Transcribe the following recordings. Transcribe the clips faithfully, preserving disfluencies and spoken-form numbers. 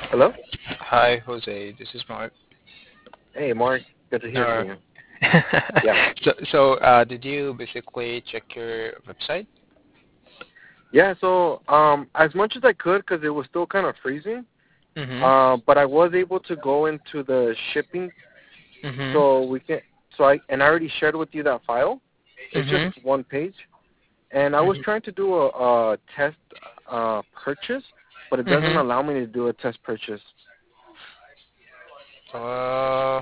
Hello? Hi, Jose. This is Mark. Hey, Mark. Good to hear from Uh, you. Yeah. so, so uh, did you basically check your website? Yeah, so um, as much as I could, because it was still kind of freezing, Mhm. uh, but I was able to go into the shipping, Mhm. so we can, so I, and I already shared with you that file. It's just Mhm. one page, and I was Mhm. trying to do a, a test uh, purchase, but it doesn't Mhm. allow me to do a test purchase. Uh,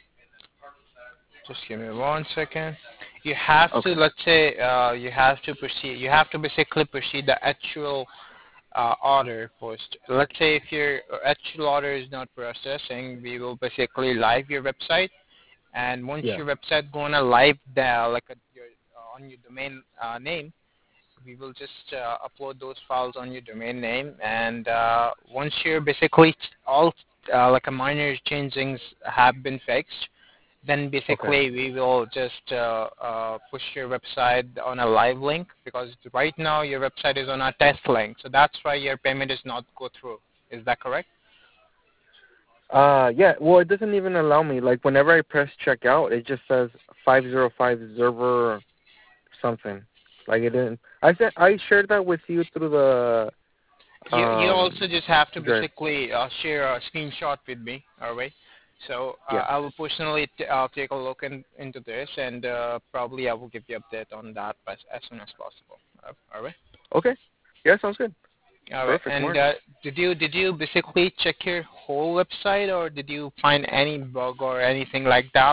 just give me one second. You have to, Okay. let's say, uh, you have to proceed. You have to basically proceed the actual uh, order first. Let's say if your actual order is not processing, we will basically live your website. And once Yeah. your website go on a live there, like a, your, uh, on your domain uh, name, we will just uh, upload those files on your domain name. And uh, once you're basically all uh, like a minor changings have been fixed, then Okay. basically we will just uh, uh, push your website on a live link, because right now your website is on a test link, so that's why your payment is not go through. Is that correct? Uh, yeah. Well, it doesn't even allow me. Like whenever I press checkout, it just says five zero five server something. Like it didn't. I said I shared that with you through the You you um also just have to drive. basically uh, share a screenshot with me, all right? So uh, Yeah. I will personally t- uh, take a look in, into this, and uh, probably I will give you update on that as, as soon as possible. Uh, all right. Okay. Yeah, sounds good. All right. Perfect, And Mark. uh, did you did you basically check your whole website, or did you find any bug or anything like that?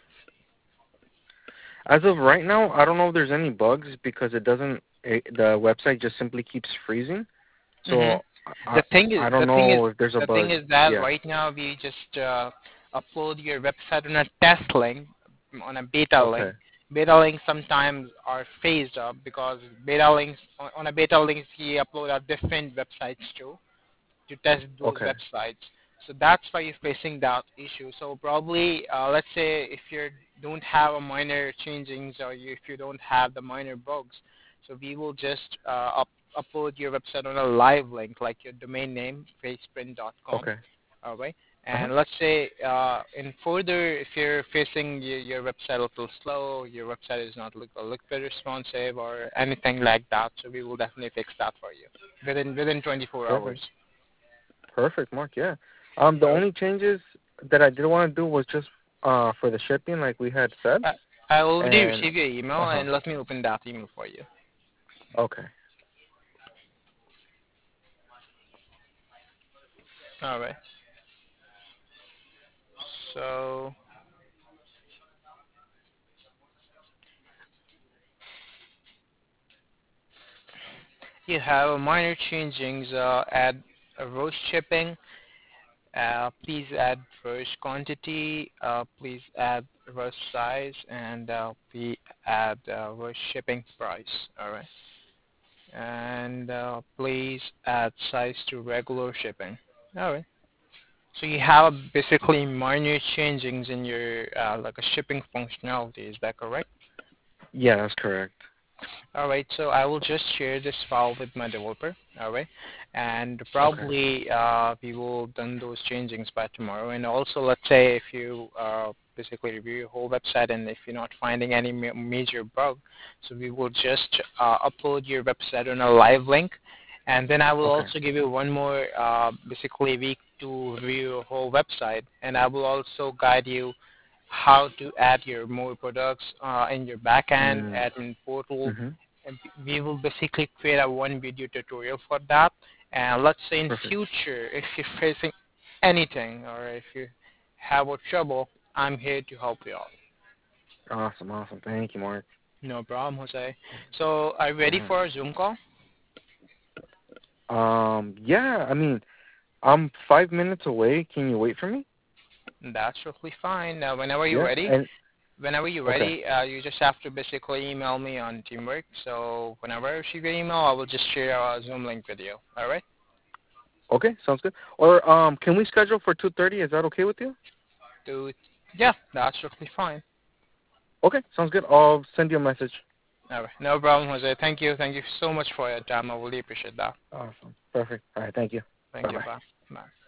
As of right now, I don't know if there's any bugs because it doesn't. It, the website just simply keeps freezing. hmm So I The thing is I don't the thing is know if there's a the thing bug. is that Yeah. right now we just uh, upload your website on a test link, on a beta Okay. link. Beta links sometimes are phased up because beta links on on a beta links we upload our different websites too, to test those Okay. websites. So that's why you're facing that issue. So probably, uh, let's say if you don't have a minor changings, or you, if you don't have the minor bugs, so we will just uh, up, upload your website on a live link, like your domain name, faceprint dot com. Okay. All right. Uh huh. And let's say uh, in further, if you're facing your, your website a little slow, your website is not look a little bit responsive or anything like that, so we will definitely fix that for you within within twenty-four hours. Perfect. Perfect, Mark. Yeah. Um, the All right. only changes that I did want to do was just uh for the shipping, like we had said, I, I already and received your uh email, huh. and let me open that email for you. Okay. All right. So you have a minor changings. Uh, add a roast shipping. Uh, please add roast quantity. Uh, please add roast size, and uh, we add uh, roast shipping price. All right. And uh, please add size to regular shipping. All right. So you have basically minor changings in your uh, like a shipping functionality. Is that correct? Yeah, that's correct. All right, so I will just share this file with my developer. All right, and Okay. probably uh, we will done those changings by tomorrow. And also, let's say if you uh, basically review your whole website, and if you're not finding any ma- major bug, so we will just uh, upload your website on a live link, and then I will Okay. also give you one more uh, basically week to review your whole website, and I will also guide you how to add your more products uh, in your backend Mm. admin portal. Mhm. And we will basically create a one video tutorial for that. And let's say in Perfect. future, if you're facing anything or if you have a trouble, I'm here to help you out. Awesome. Awesome. Thank you, Mark. No problem, Jose. So are you All ready right. for a Zoom call? Um. Yeah. I mean, I'm five minutes away. Can you wait for me? That's totally fine. Uh, whenever you're Yeah. ready, And whenever you're okay. ready, uh, you just have to basically email me on Teamwork. So whenever I receive your email, I will just share a Zoom link with you. All right? Okay. Sounds good. Or um, can we schedule for two thirty? Is that okay with you? To yeah, that's totally fine. Okay. Sounds good. I'll send you a message. All right, no problem, Jose. Thank you. Thank you so much for your time. I really appreciate that. Awesome. Perfect. All right. Thank you. Thank Bye you. bye. Bye. Bye.